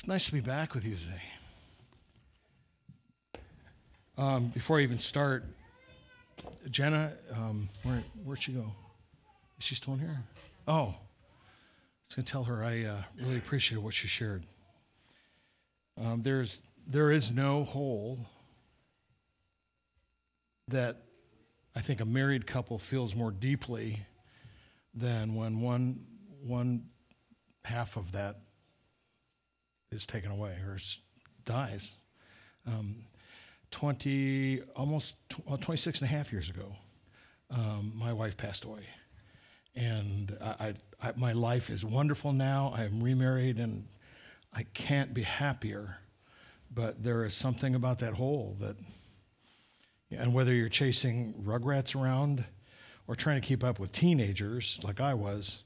It's nice to be back with you today. Before I even start, Jenna, where'd she go? Is she still in here? Oh, I was going to tell her I really appreciated what she shared. There is no hole that I think a married couple feels more deeply than when one half of that is taken away or dies. 26 and a half years ago, my wife passed away. And my life is wonderful now. I am remarried, and I can't be happier. But there is something about that hole that, and whether you're chasing rugrats around or trying to keep up with teenagers like I was,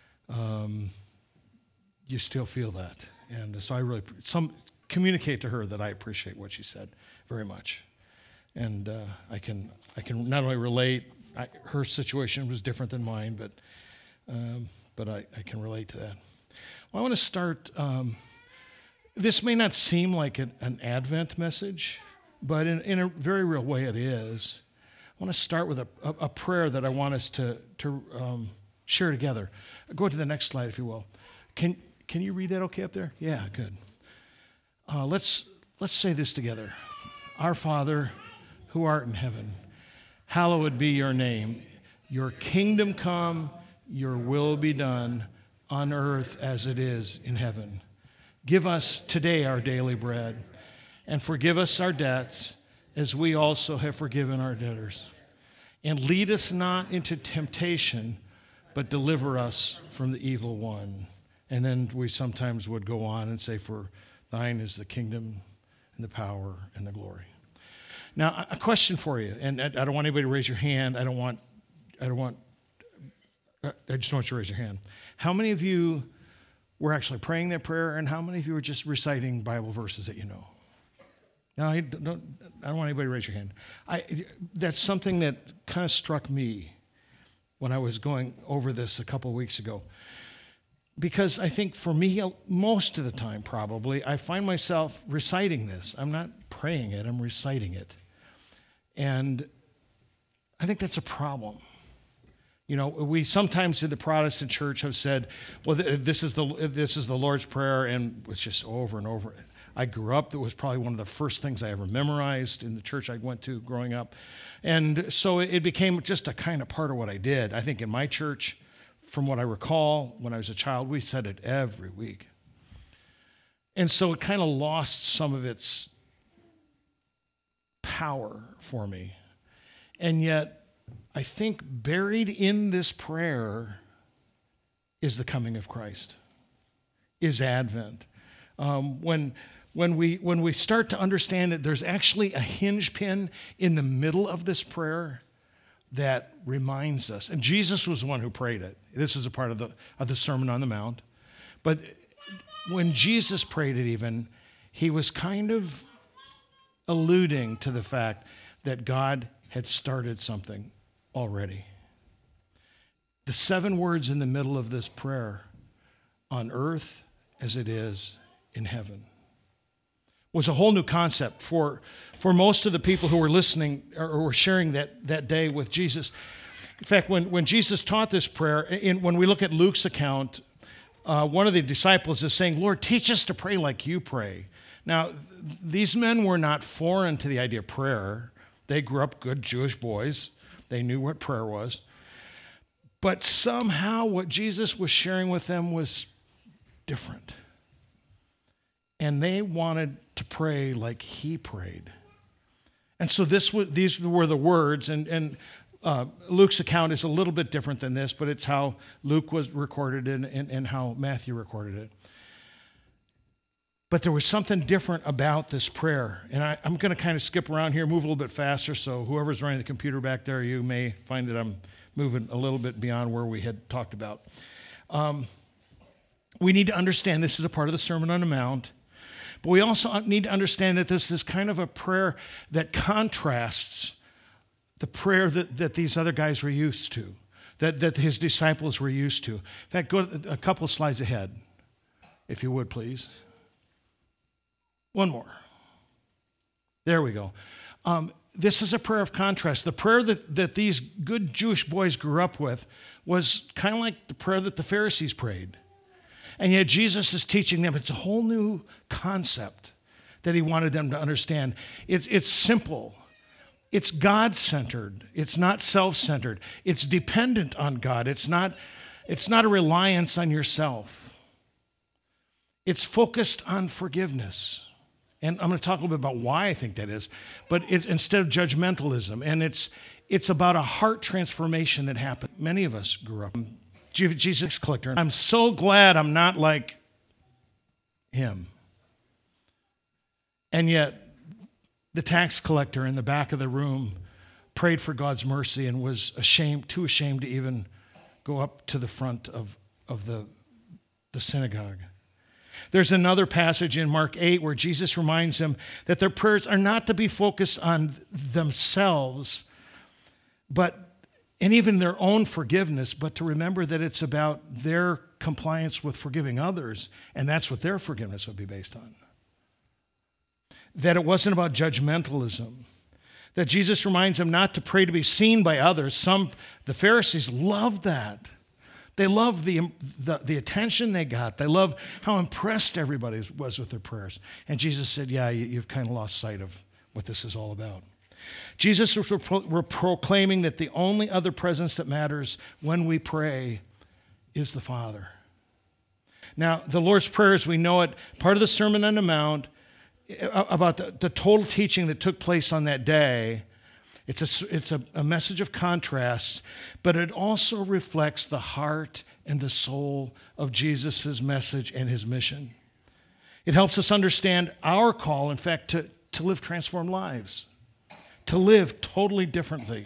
you still feel that. And so I really communicate to her that I appreciate what she said very much. And I can not only relate. Her situation was different than mine, but I can relate to that. Well, I want to start. This may not seem like an Advent message, but in a very real way it is. I want to start with a prayer that I want us to share together. Go to the next slide, if you will. Can you read that okay up there? Yeah, good. Let's say this together. Our Father, who art in heaven, hallowed be your name. Your kingdom come, your will be done on earth as it is in heaven. Give us today our daily bread, and forgive us our debts as we also have forgiven our debtors. And lead us not into temptation, but deliver us from the evil one. And then we sometimes would go on and say, for thine is the kingdom and the power and the glory. Now, a question for you, and I don't want anybody to raise your hand. I just want you to raise your hand. How many of you were actually praying that prayer, and how many of you were just reciting Bible verses that you know? No, I don't want anybody to raise your hand. That's something that kind of struck me when I was going over this a couple of weeks ago. Because I think for me, most of the time probably, I find myself reciting this. I'm not praying it, I'm reciting it. And I think that's a problem. You know, we sometimes in the Protestant church have said, well, this is the Lord's Prayer, and it's just over and over. I grew up, that was probably one of the first things I ever memorized in the church I went to growing up. And so it became just a kind of part of what I did. I think in my church, from what I recall, when I was a child, we said it every week. And so it kind of lost some of its power for me. And yet, I think buried in this prayer is the coming of Christ, is Advent. When we start to understand it, there's actually a hinge pin in the middle of this prayer that reminds us. And Jesus was the one who prayed it. This is a part of the Sermon on the Mount. But when Jesus prayed it even, he was kind of alluding to the fact that God had started something already. The 7 words in the middle of this prayer, on earth as it is in heaven, was a whole new concept for most of the people who were listening or were sharing that day with Jesus. In fact, when Jesus taught this prayer, when we look at Luke's account, one of the disciples is saying, Lord, teach us to pray like you pray. Now, these men were not foreign to the idea of prayer. They grew up good Jewish boys. They knew what prayer was. But somehow what Jesus was sharing with them was different. And they wanted to pray like he prayed. And so these were the words, and Luke's account is a little bit different than this, but it's how Luke was recorded and how Matthew recorded it. But there was something different about this prayer. And I'm going to kind of skip around here, move a little bit faster, so whoever's running the computer back there, you may find that I'm moving a little bit beyond where we had talked about. We need to understand this is a part of the Sermon on the Mount. But we also need to understand that this is kind of a prayer that contrasts the prayer that these other guys were used to, that his disciples were used to. In fact, go a couple of slides ahead, if you would, please. One more. There we go. This is a prayer of contrast. The prayer that these good Jewish boys grew up with was kind of like the prayer that the Pharisees prayed. And yet Jesus is teaching them. It's a whole new concept that he wanted them to understand. It's simple. It's God-centered. It's not self-centered. It's dependent on God. It's not a reliance on yourself. It's focused on forgiveness. And I'm going to talk a little bit about why I think that is. But instead of judgmentalism. And it's about a heart transformation that happened. Many of us grew up. Jesus collector. I'm so glad I'm not like him. And yet, the tax collector in the back of the room prayed for God's mercy and was too ashamed to even go up to the front of the synagogue. There's another passage in Mark 8 where Jesus reminds them that their prayers are not to be focused on themselves, and even their own forgiveness, but to remember that it's about their compliance with forgiving others, and that's what their forgiveness would be based on. That it wasn't about judgmentalism. That Jesus reminds them not to pray to be seen by others. The Pharisees loved that. They loved the attention they got. They loved how impressed everybody was with their prayers. And Jesus said, yeah, you've kind of lost sight of what this is all about. Jesus was proclaiming that the only other presence that matters when we pray is the Father. Now, the Lord's Prayer, as we know it, part of the Sermon on the Mount, about the total teaching that took place on that day, it's a message of contrasts, but it also reflects the heart and the soul of Jesus' message and his mission. It helps us understand our call, in fact, to live transformed lives, to live totally differently.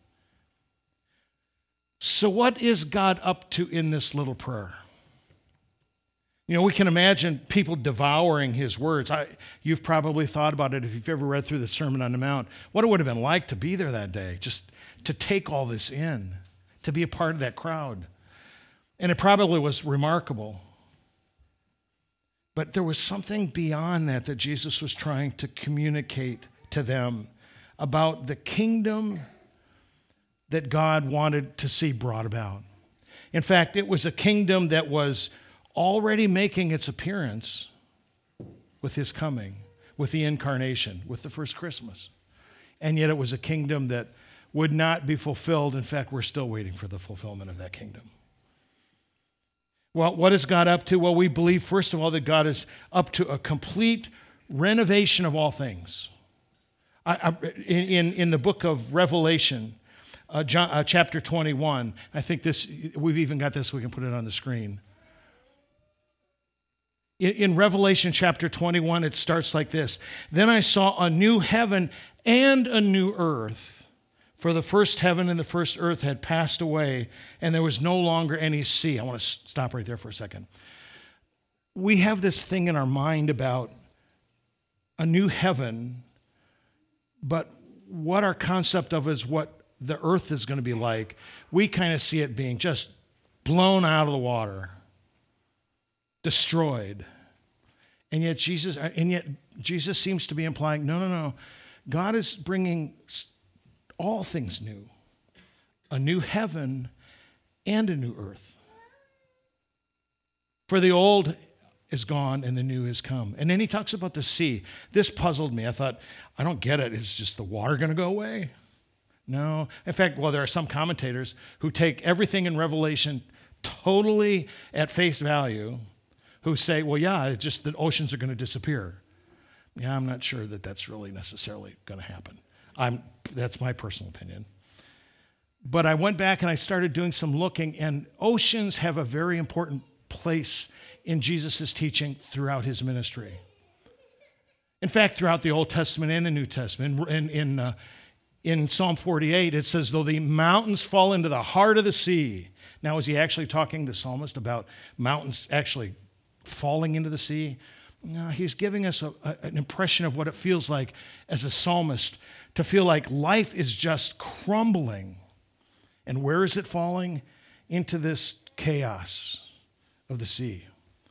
So what is God up to in this little prayer? You know, we can imagine people devouring his words. You've probably thought about it if you've ever read through the Sermon on the Mount, what it would have been like to be there that day, just to take all this in, to be a part of that crowd. And it probably was remarkable. But there was something beyond that Jesus was trying to communicate to them about the kingdom that God wanted to see brought about. In fact, it was a kingdom that was already making its appearance with his coming, with the incarnation, with the first Christmas. And yet it was a kingdom that would not be fulfilled. In fact, we're still waiting for the fulfillment of that kingdom. Well, what is God up to? Well, we believe, first of all, that God is up to a complete renovation of all things. In the book of Revelation, chapter 21, I think we've even got this, we can put it on the screen. In Revelation chapter 21, it starts like this. Then I saw a new heaven and a new earth, for the first heaven and the first earth had passed away, and there was no longer any sea. I want to stop right there for a second. We have this thing in our mind about a new heaven, but what our concept of is what the earth is going to be like, we kind of see it being just blown out of the water, destroyed. And yet Jesus seems to be implying, no. God is bringing all things new, a new heaven and a new earth. For the old is gone and the new has come. And then he talks about the sea. This puzzled me. I thought, I don't get it. Is just the water going to go away? No. In fact, there are some commentators who take everything in Revelation totally at face value, who say, well, yeah, it's just the oceans are going to disappear. Yeah, I'm not sure that that's really necessarily going to happen. That's my personal opinion. But I went back and I started doing some looking, and oceans have a very important place in Jesus' teaching throughout his ministry. In fact, throughout the Old Testament and the New Testament, in Psalm 48, it says, though the mountains fall into the heart of the sea. Now, is he actually talking, the psalmist, about mountains actually falling into the sea? No, he's giving us an impression of what it feels like as a psalmist to feel like life is just crumbling. And where is it falling? Into this chaos of the sea.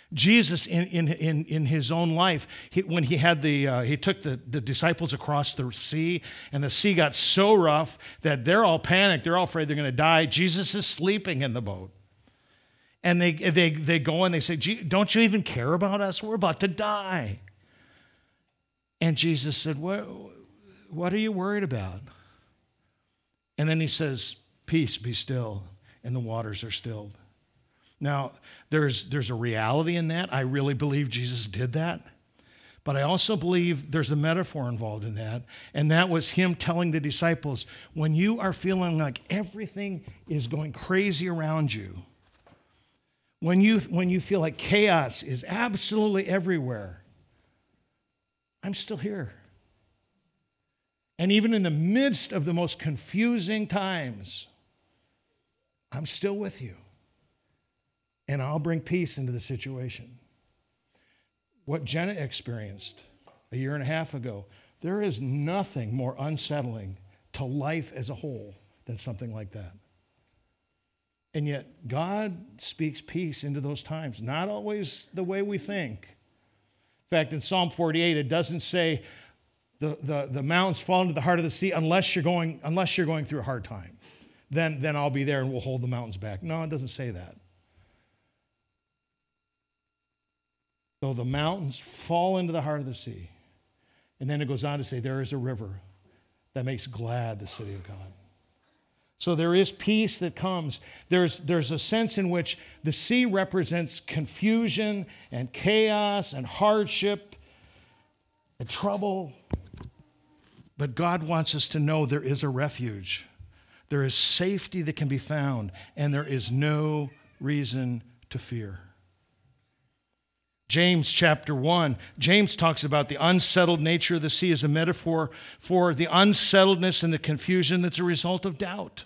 Jesus, in his own life, when he had he took the disciples across the sea, and the sea got so rough that they're all panicked. They're all afraid they're going to die. Jesus is sleeping in the boat. And they go and they say, don't you even care about us? We're about to die. And Jesus said, what are you worried about? And then he says, peace, be still. And the waters are stilled. Now, there's a reality in that. I really believe Jesus did that. But I also believe there's a metaphor involved in that. And that was him telling the disciples, when you are feeling like everything is going crazy around you, when you feel like chaos is absolutely everywhere, I'm still here. And even in the midst of the most confusing times, I'm still with you. And I'll bring peace into the situation. What Jenna experienced a year and a half ago, there is nothing more unsettling to life as a whole than something like that. And yet, God speaks peace into those times, not always the way we think. In fact, in Psalm 48, it doesn't say the mountains fall into the heart of the sea unless you're going through a hard time. Then I'll be there and we'll hold the mountains back. No, it doesn't say that. So the mountains fall into the heart of the sea. And then it goes on to say, there is a river that makes glad the city of God. So there is peace that comes. There's a sense in which the sea represents confusion and chaos and hardship and trouble. But God wants us to know there is a refuge. There is safety that can be found, and there is no reason to fear. James chapter 1, James talks about the unsettled nature of the sea as a metaphor for the unsettledness and the confusion that's a result of doubt.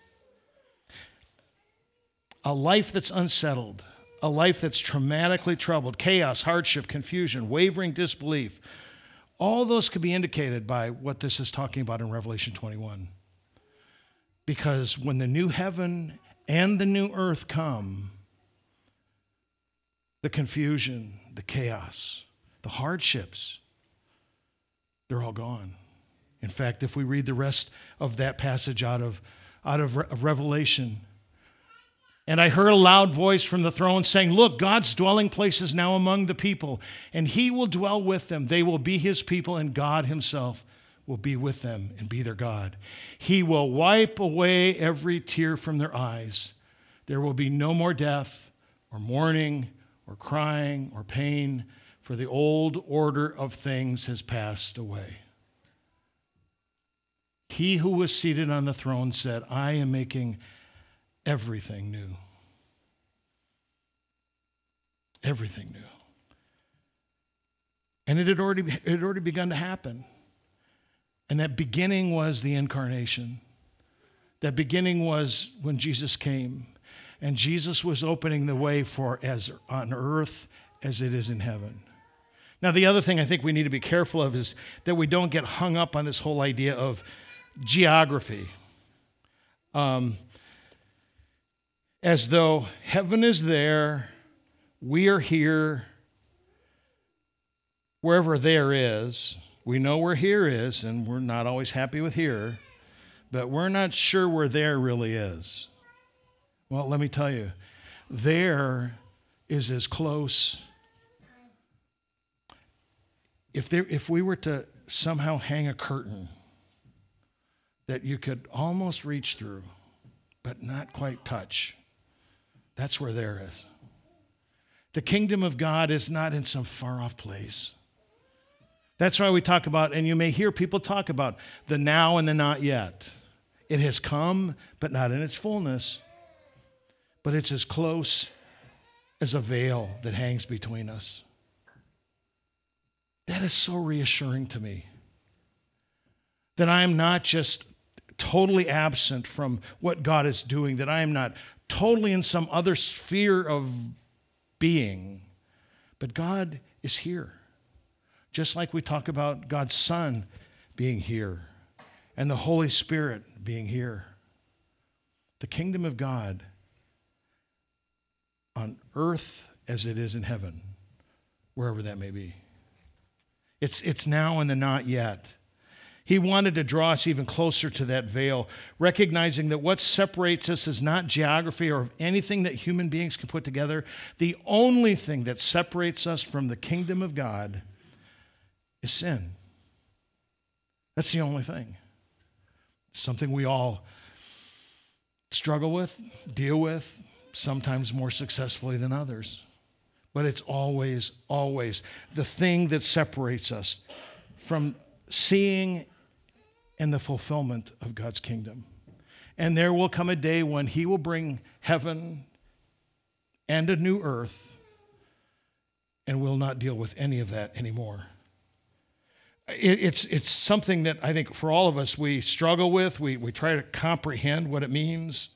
A life that's unsettled, a life that's traumatically troubled, chaos, hardship, confusion, wavering disbelief, all those could be indicated by what this is talking about in Revelation 21. Because when the new heaven and the new earth come, the confusion, the chaos, the hardships, they're all gone. In fact, if we read the rest of that passage out of Revelation, and I heard a loud voice from the throne saying, look, God's dwelling place is now among the people, and he will dwell with them. They will be his people, and God himself will be with them and be their God. He will wipe away every tear from their eyes. There will be no more death or mourning or crying or pain, for the old order of things has passed away. He who was seated on the throne said, I am making everything new. Everything new. And it had already begun to happen. And that beginning was the incarnation. That beginning was when Jesus came. And Jesus was opening the way for as on earth as it is in heaven. Now, the other thing I think we need to be careful of is that we don't get hung up on this whole idea of geography. As though heaven is there, we are here, wherever there is. We know where here is, and we're not always happy with here, but we're not sure where there really is. Well, let me tell you, there is as close. If we were to somehow hang a curtain that you could almost reach through, but not quite touch, that's where there is. The kingdom of God is not in some far-off place. That's why we talk about, and you may hear people talk about, the now and the not yet. It has come, but not in its fullness. But it's as close as a veil that hangs between us. That is so reassuring to me. That I am not just totally absent from what God is doing, that I am not totally in some other sphere of being, but God is here. Just like we talk about God's Son being here and the Holy Spirit being here. The kingdom of God on earth as it is in heaven, wherever that may be. It's now and the not yet. He wanted to draw us even closer to that veil, recognizing that what separates us is not geography or anything that human beings can put together. The only thing that separates us from the kingdom of God is sin. That's the only thing. Something we all struggle with, deal with, sometimes more successfully than others. But it's always, always the thing that separates us from seeing and the fulfillment of God's kingdom. And there will come a day when he will bring heaven and a new earth, and we'll not deal with any of that anymore. It's something that I think for all of us we struggle with. We try to comprehend what it means.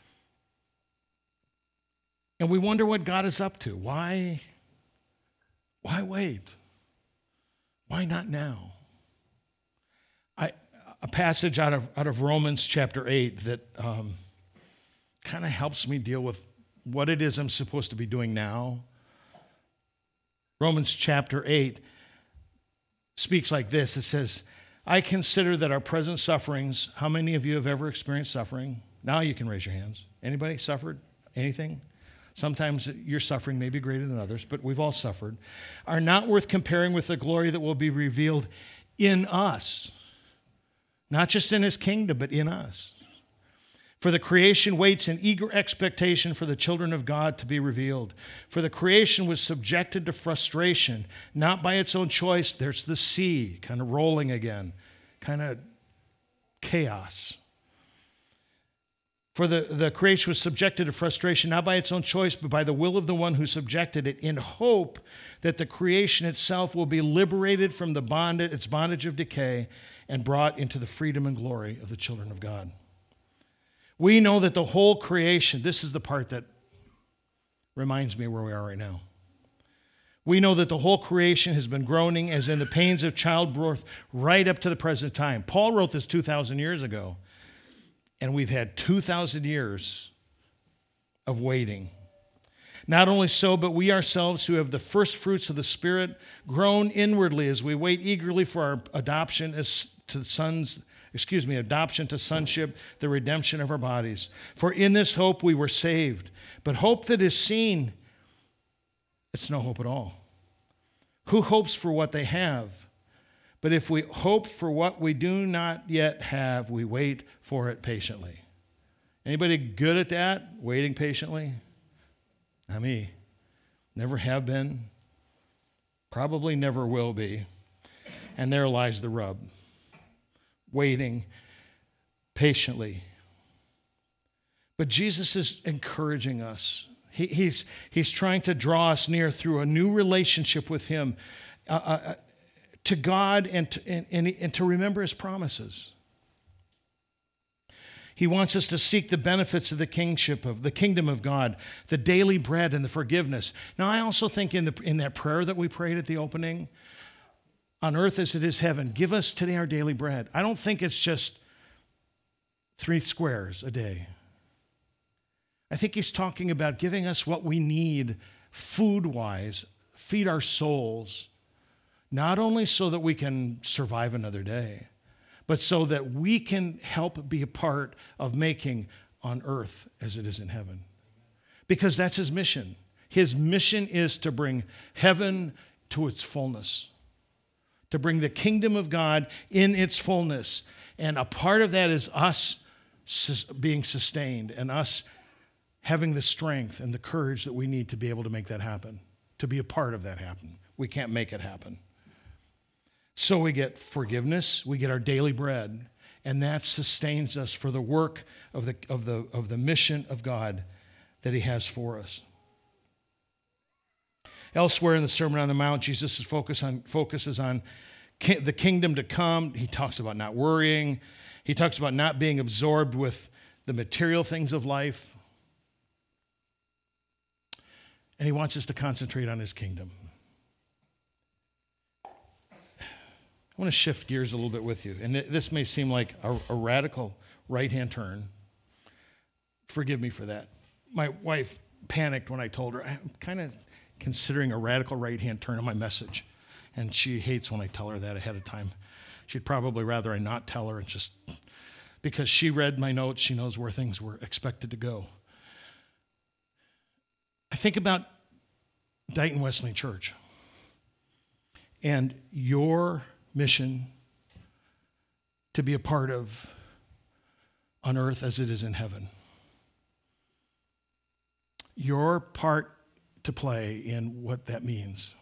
And we wonder what God is up to. Why wait? Why not now? A passage out of Romans chapter 8 that kind of helps me deal with what it is I'm supposed to be doing now. Romans chapter 8 speaks like this. It says, I consider that our present sufferings, how many of you have ever experienced suffering? Now you can raise your hands. Anybody suffered anything? Sometimes your suffering may be greater than others, but we've all suffered, are not worth comparing with the glory that will be revealed in us. Not just in his kingdom, but in us. For the creation waits in eager expectation for the children of God to be revealed. For the creation was subjected to frustration, not by its own choice. There's the sea kind of rolling again, kind of chaos. For the creation was subjected to frustration, not by its own choice, but by the will of the one who subjected it, in hope that the creation itself will be liberated from its bondage of decay and brought into the freedom and glory of the children of God. We know that the whole creation, this is the part that reminds me where we are right now. We know that the whole creation has been groaning as in the pains of childbirth right up to the present time. Paul wrote this 2,000 years ago. And we've had 2,000 years of waiting. Not only so, but we ourselves who have the first fruits of the Spirit groan inwardly as we wait eagerly for our adoption to sonship, the redemption of our bodies. For in this hope we were saved. But hope that is seen, it's no hope at all. Who hopes for what they have? But if we hope for what we do not yet have, we wait for it patiently. Anybody good at that? Waiting patiently? Not me. Never have been. Probably never will be. And there lies the rub. Waiting patiently. But Jesus is encouraging us. He's trying to draw us near through a new relationship with him. To God and to remember his promises. He wants us to seek the benefits of the kingship of the kingdom of God, the daily bread and the forgiveness. Now, I also think in that prayer that we prayed at the opening, on earth as it is heaven, give us today our daily bread. I don't think it's just 3 squares a day. I think he's talking about giving us what we need food-wise, feed our souls, not only so that we can survive another day, but so that we can help be a part of making on earth as it is in heaven. Because that's his mission. His mission is to bring heaven to its fullness, to bring the kingdom of God in its fullness. And a part of that is us being sustained and us having the strength and the courage that we need to be able to make that happen, to be a part of that happen. We can't make it happen. So we get forgiveness, we get our daily bread, and that sustains us for the work of the mission of God that he has for us. Elsewhere in the Sermon on the Mount, Jesus focuses on the kingdom to come. He talks about not worrying. He talks about not being absorbed with the material things of life. And he wants us to concentrate on his kingdom. I want to shift gears a little bit with you. And this may seem like a radical right-hand turn. Forgive me for that. My wife panicked when I told her, I'm kind of considering a radical right-hand turn on my message. And she hates when I tell her that ahead of time. She'd probably rather I not tell her, and just because she read my notes, she knows where things were expected to go. I think about Dighton Wesleyan Church and your mission to be a part of on earth as it is in heaven. Your part to play in what that means.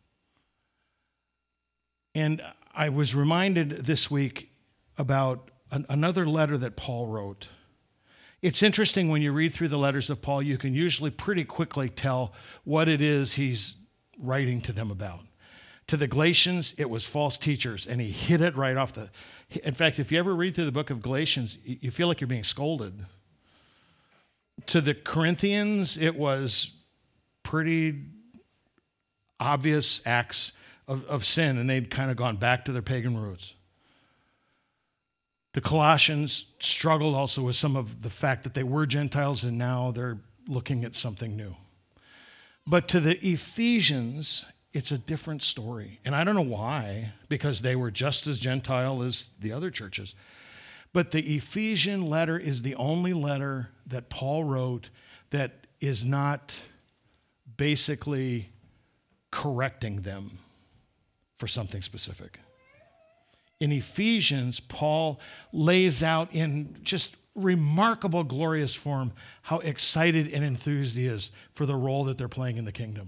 And I was reminded this week about another letter that Paul wrote. It's interesting when you read through the letters of Paul, you can usually pretty quickly tell what it is he's writing to them about. To the Galatians, it was false teachers, and he hit it right off the... In fact, if you ever read through the book of Galatians, you feel like you're being scolded. To the Corinthians, it was pretty obvious acts of sin, and they'd kind of gone back to their pagan roots. The Colossians struggled also with some of the fact that they were Gentiles, and now they're looking at something new. But to the Ephesians, it's a different story. And I don't know why, because they were just as Gentile as the other churches. But the Ephesian letter is the only letter that Paul wrote that is not basically correcting them for something specific. In Ephesians, Paul lays out in just remarkable, glorious form how excited and enthused he is for the role that they're playing in the kingdom.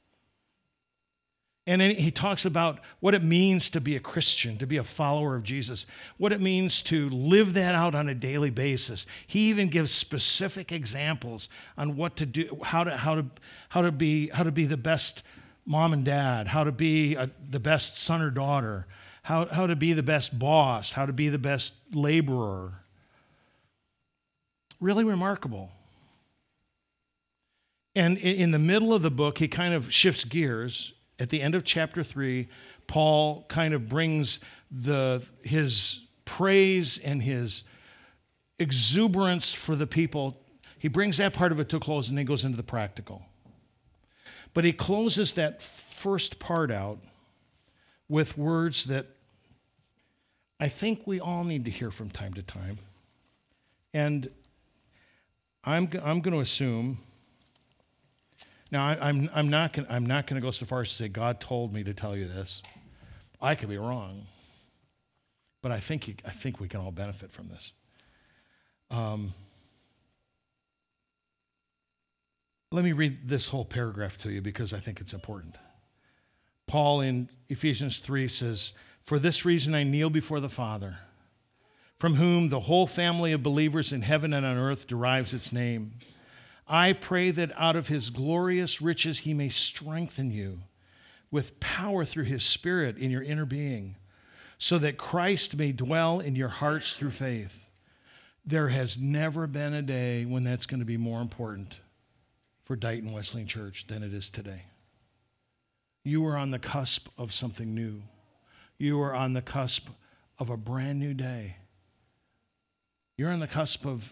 And then he talks about what it means to be a Christian, to be a follower of Jesus, what it means to live that out on a daily basis. He even gives specific examples on what to do, how to be the best mom and dad, how to be the best son or daughter, how to be the best boss, how to be the best laborer. Really remarkable. And in the middle of the book, he kind of shifts gears. At the end of chapter 3, Paul kind of brings his praise and his exuberance for the people. He brings that part of it to a close, and then goes into the practical. But he closes that first part out with words that I think we all need to hear from time to time. And I'm going to assume... Now, I'm not going to go so far as to say God told me to tell you this. I could be wrong, but I think we can all benefit from this. Let me read this whole paragraph to you because I think it's important. Paul in Ephesians 3 says, "For this reason I kneel before the Father, from whom the whole family of believers in heaven and on earth derives its name. I pray that out of his glorious riches he may strengthen you with power through his Spirit in your inner being, so that Christ may dwell in your hearts through faith." There has never been a day when that's going to be more important for Dighton Wesleyan Church than it is today. You are on the cusp of something new. You are on the cusp of a brand new day. You're on the cusp of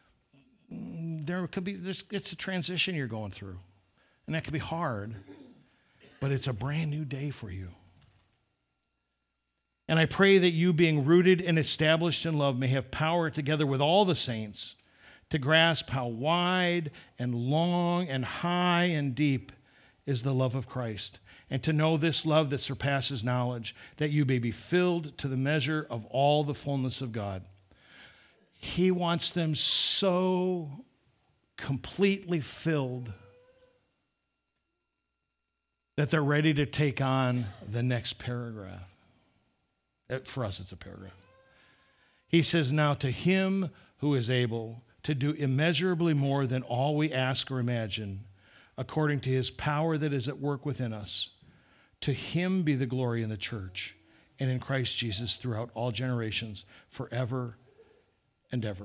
it's a transition you're going through. And that could be hard, but it's a brand new day for you. And I pray that you, being rooted and established in love, may have power together with all the saints to grasp how wide and long and high and deep is the love of Christ, and to know this love that surpasses knowledge, that you may be filled to the measure of all the fullness of God. He wants them so completely filled that they're ready to take on the next paragraph. For us, it's a paragraph. He says, "Now to him who is able to do immeasurably more than all we ask or imagine, according to his power that is at work within us, to him be the glory in the church and in Christ Jesus throughout all generations, forever and ever."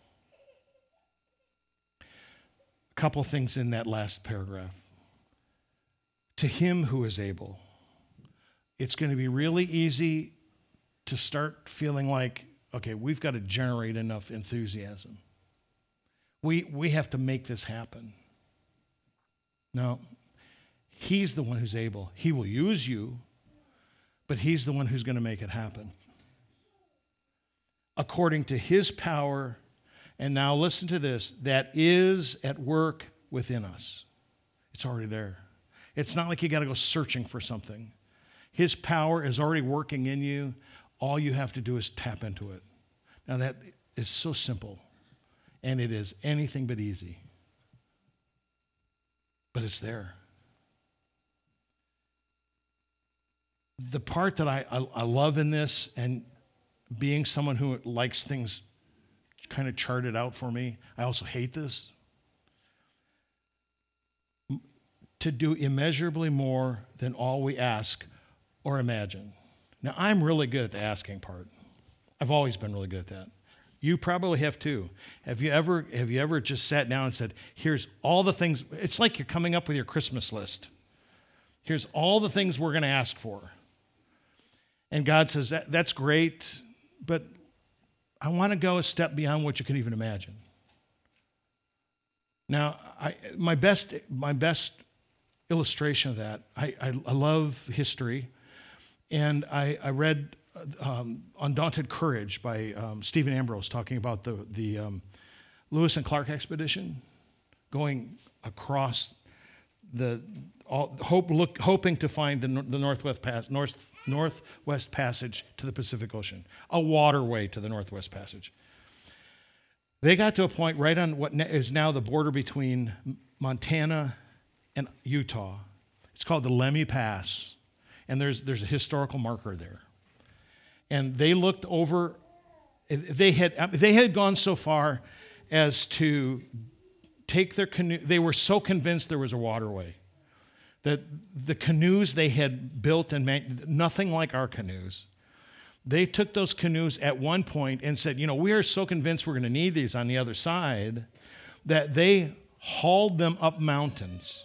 A couple things in that last paragraph. To him who is able. It's going to be really easy to start feeling like, okay, we've got to generate enough enthusiasm. We have to make this happen. No, He's the one who's able. He will use you, but he's the one who's going to make it happen. According to his power, and now listen to this, that is at work within us. It's already there. It's not like you got to go searching for something. His power is already working in you. All you have to do is tap into it. Now that is so simple, and it is anything but easy. But it's there. The part that I love in this, and being someone who likes things kind of charted out for me, I also hate this. To do immeasurably more than all we ask or imagine. Now, I'm really good at the asking part. I've always been really good at that. You probably have too. Have you ever just sat down and said, here's all the things, it's like you're coming up with your Christmas list. Here's all the things we're going to ask for. And God says, that's great, but I want to go a step beyond what you can even imagine. Now, my best illustration of that, I love history, and I read Undaunted Courage by Stephen Ambrose, talking about the Lewis and Clark expedition, going across hoping to find the Northwest Passage to the Pacific Ocean, a waterway to the Northwest Passage. They got to a point right on what is now the border between Montana and Utah. It's called the Lemhi Pass, and there's a historical marker there. And they looked over. They had gone so far as to take their canoe. They were so convinced there was a waterway that the canoes they had built and made, nothing like our canoes. They took those canoes at one point and said, we are so convinced we're going to need these on the other side, that they hauled them up mountains.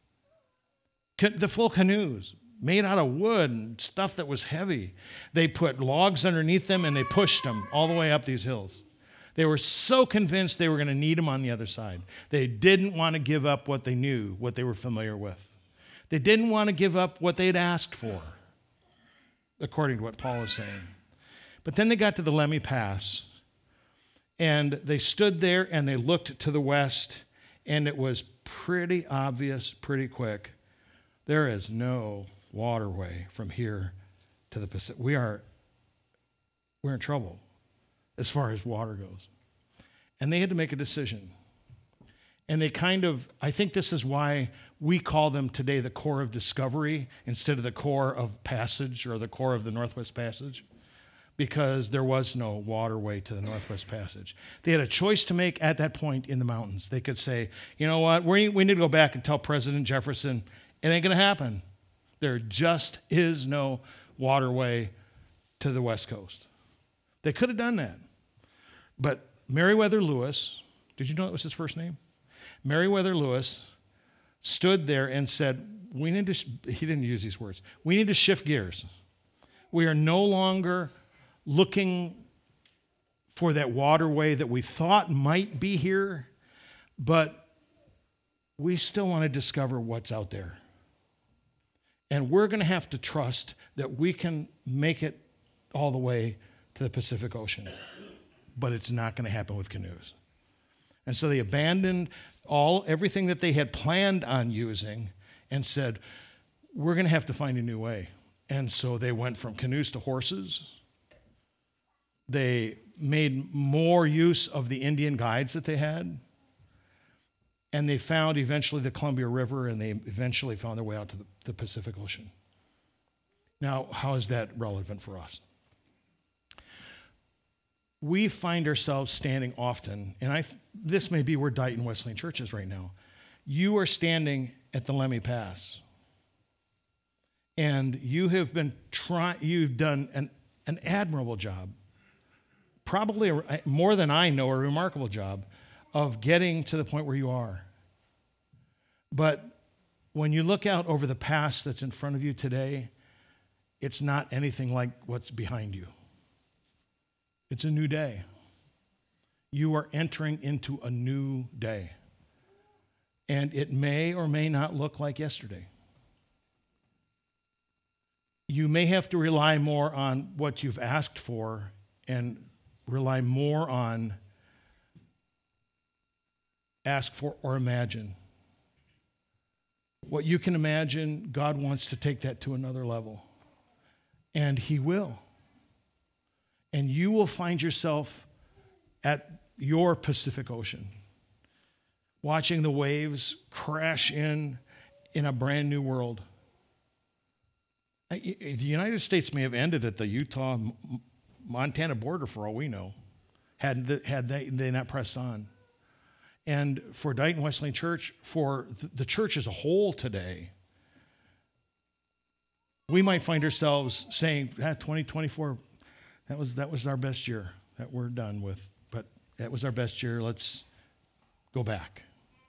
The full canoes, made out of wood and stuff that was heavy. They put logs underneath them and they pushed them all the way up these hills. They were so convinced they were going to need them on the other side. They didn't want to give up what they knew, what they were familiar with. They didn't want to give up what they'd asked for, according to what Paul is saying. But then they got to the Lemhi Pass, and they stood there and they looked to the west, and it was pretty obvious, pretty quick. There is no waterway from here to the Pacific. We're in trouble as far as water goes. And they had to make a decision. And they I think this is why we call them today the Corps of Discovery instead of the Corps of Passage or the Corps of the Northwest Passage, because there was no waterway to the Northwest Passage. They had a choice to make at that point in the mountains. They could say, you know what, we need to go back and tell President Jefferson, it ain't going to happen. There just is no waterway to the West Coast. They could have done that. But Meriwether Lewis, did you know that was his first name? Meriwether Lewis stood there and said, he didn't use these words, we need to shift gears. We are no longer looking for that waterway that we thought might be here, but we still want to discover what's out there. And we're going to have to trust that we can make it all the way to the Pacific Ocean. But it's not going to happen with canoes. And so they abandoned everything that they had planned on using and said, we're going to have to find a new way. And so they went from canoes to horses. They made more use of the Indian guides that they had. And they found eventually the Columbia River, and they eventually found their way out to the Pacific Ocean. Now, how is that relevant for us? We find ourselves standing often, and this may be where Dighton Wesleyan Church is right now. You are standing at the Lemhi Pass, and you have you've done an admirable job, probably more than I know, a remarkable job of getting to the point where you are. But when you look out over the pass that's in front of you today, it's not anything like what's behind you. It's a new day. You are entering into a new day. And it may or may not look like yesterday. you may have to rely more on what you've asked for and rely more on ask for or imagine. What you can imagine, God wants to take that to another level. And he will. And you will find yourself at your Pacific Ocean, watching the waves crash in a brand new world. The United States may have ended at the Utah-Montana border for all we know, had they not pressed on. And for Dighton Wesleyan Church, for the church as a whole today, we might find ourselves saying, 2024, that was our best year that we're done with. But that was our best year. Let's go back.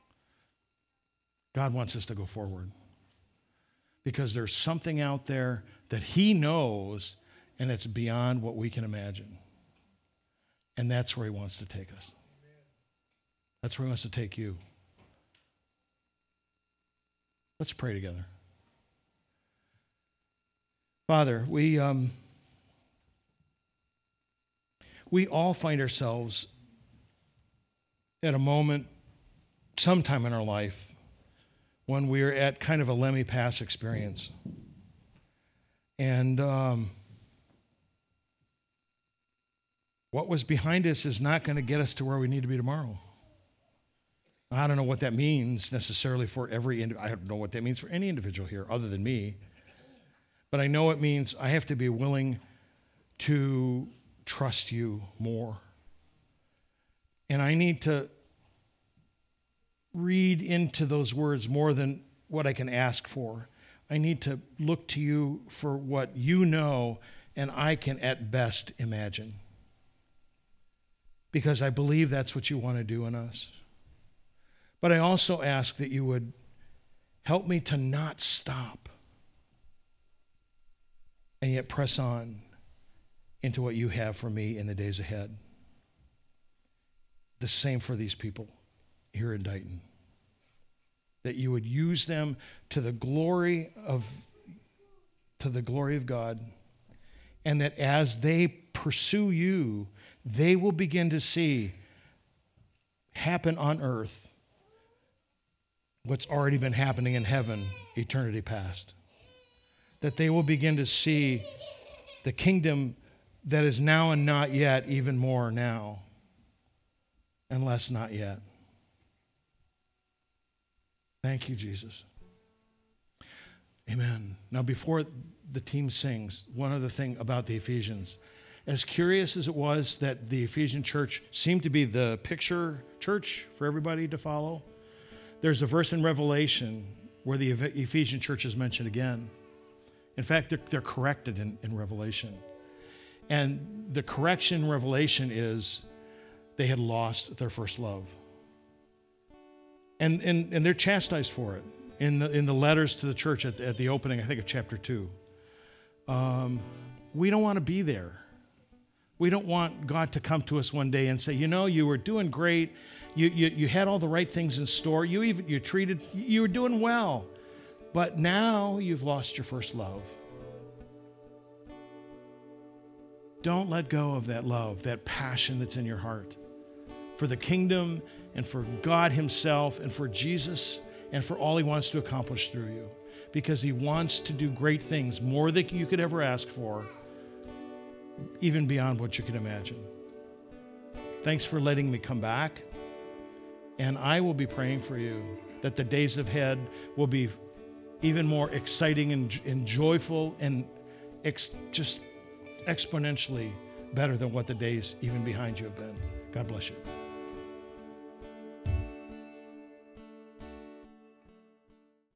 God wants us to go forward because there's something out there that he knows, and it's beyond what we can imagine. And that's where he wants to take us. That's where he wants to take you. Let's pray together. Father, we all find ourselves at a moment, sometime in our life, when we're at kind of a Lemmy Pass experience. And what was behind us is not going to get us to where we need to be tomorrow. I don't know what that means necessarily for I don't know what that means for any individual here other than me. But I know it means I have to be willing to trust you more. And I need to read into those words more than what I can ask for. I need to look to you for what you know and I can at best imagine. Because I believe that's what you want to do in us. But I also ask that you would help me to not stop and yet press on into what you have for me in the days ahead. The same for these people here in Dighton. That you would use them to the glory of God, and that as they pursue you, they will begin to see happen on earth what's already been happening in heaven eternity past. That they will begin to see the kingdom that is now and not yet, even more now and less not yet. Thank you, Jesus. Amen. Now, before the team sings, one other thing about the Ephesians. As curious as it was that the Ephesian church seemed to be the picture church for everybody to follow, there's a verse in Revelation where the Ephesian church is mentioned again. In fact, they're corrected in Revelation. And the correction in Revelation is they had lost their first love. And they're chastised for it in the letters to the church at the opening, I think, of chapter 2. We don't want to be there. We don't want God to come to us one day and say, you were doing great. You had all the right things in store. You were doing well. But now you've lost your first love. Don't let go of that love, that passion that's in your heart for the kingdom and for God himself and for Jesus and for all he wants to accomplish through you. Because he wants to do great things, more than you could ever ask for, even beyond what you could imagine. Thanks for letting me come back. And I will be praying for you that the days ahead will be even more exciting and joyful and just exponentially better than what the days even behind you have been. God bless you.